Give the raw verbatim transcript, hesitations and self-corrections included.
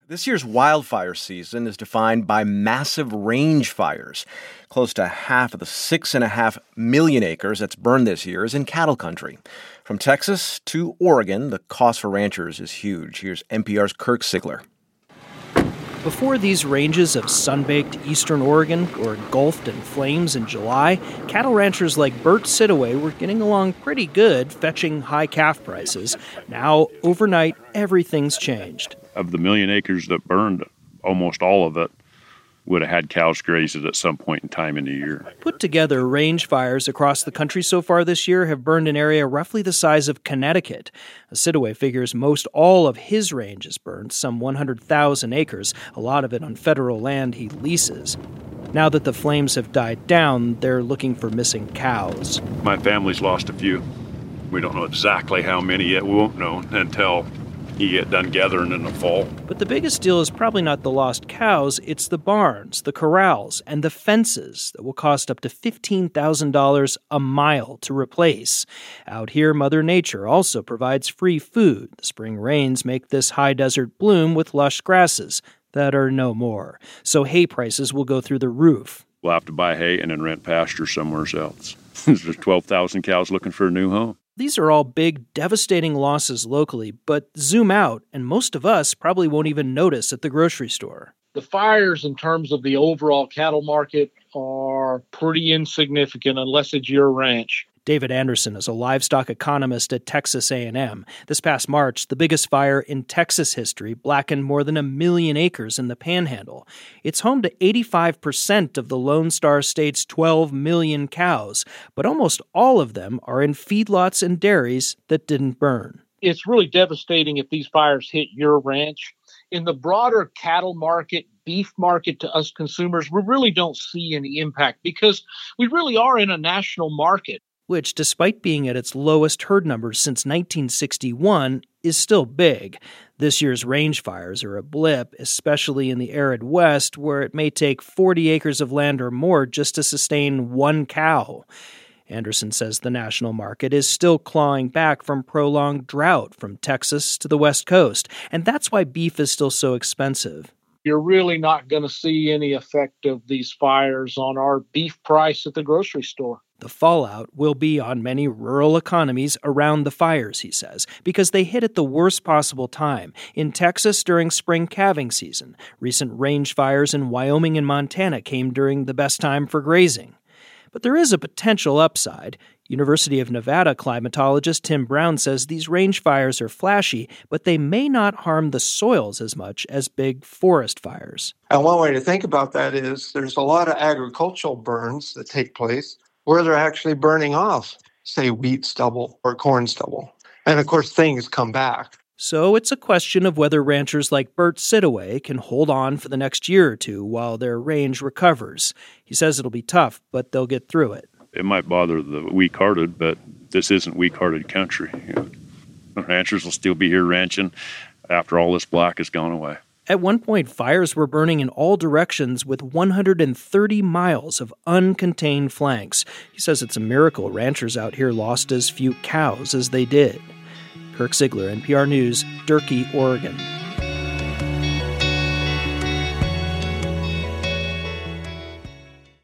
This year's wildfire season is defined by massive range fires. Close to half of the six and a half million acres that's burned this year is in cattle country. From Texas to Oregon, the cost for ranchers is huge. Here's N P R's Kirk Sigler. Before these ranges of sun-baked eastern Oregon were engulfed in flames in July, cattle ranchers like Bert Sidaway were getting along pretty good, fetching high calf prices. Now, overnight, everything's changed. Of the million acres that burned, almost all of it would have had cows grazed at some point in time in the year. Put together, range fires across the country so far this year have burned an area roughly the size of Connecticut. Sidaway figures most all of his range is burned, some one hundred thousand acres, a lot of it on federal land he leases. Now that the flames have died down, they're looking for missing cows. My family's lost a few. We don't know exactly how many yet. We won't know until you get done gathering in the fall. But the biggest deal is probably not the lost cows, it's the barns, the corrals, and the fences that will cost up to fifteen thousand dollars a mile to replace. Out here, Mother Nature also provides free food. The spring rains make this high desert bloom with lush grasses that are no more. So hay prices will go through the roof. We'll have to buy hay and then rent pasture somewhere else. There's twelve thousand cows looking for a new home. These are all big, devastating losses locally, but zoom out, and most of us probably won't even notice at the grocery store. The fires in terms of the overall cattle market are pretty insignificant unless it's your ranch. David Anderson is a livestock economist at Texas A and M. This past March, the biggest fire in Texas history blackened more than a million acres in the Panhandle. It's home to eighty-five percent of the Lone Star State's twelve million cows, but almost all of them are in feedlots and dairies that didn't burn. It's really devastating if these fires hit your ranch. In the broader cattle market, beef market to us consumers, we really don't see any impact because we really are in a national market, which, despite being at its lowest herd numbers since nineteen sixty-one, is still big. This year's range fires are a blip, especially in the arid West, where it may take forty acres of land or more just to sustain one cow. Anderson says the national market is still clawing back from prolonged drought from Texas to the West Coast, and that's why beef is still so expensive. You're really not going to see any effect of these fires on our beef price at the grocery store. The fallout will be on many rural economies around the fires, he says, because they hit at the worst possible time. In Texas during spring calving season, recent range fires in Wyoming and Montana came during the best time for grazing. But there is a potential upside. University of Nevada climatologist Tim Brown says these range fires are flashy, but they may not harm the soils as much as big forest fires. And one way to think about that is there's a lot of agricultural burns that take place where they're actually burning off, say, wheat stubble or corn stubble. And of course, things come back. So it's a question of whether ranchers like Bert Sidaway can hold on for the next year or two while their range recovers. He says it'll be tough, but they'll get through it. It might bother the weak-hearted, but this isn't weak-hearted country. You know, ranchers will still be here ranching after all this black has gone away. At one point, fires were burning in all directions with one hundred thirty miles of uncontained flanks. He says it's a miracle ranchers out here lost as few cows as they did. Kirk Sigler, N P R News, Durkee, Oregon.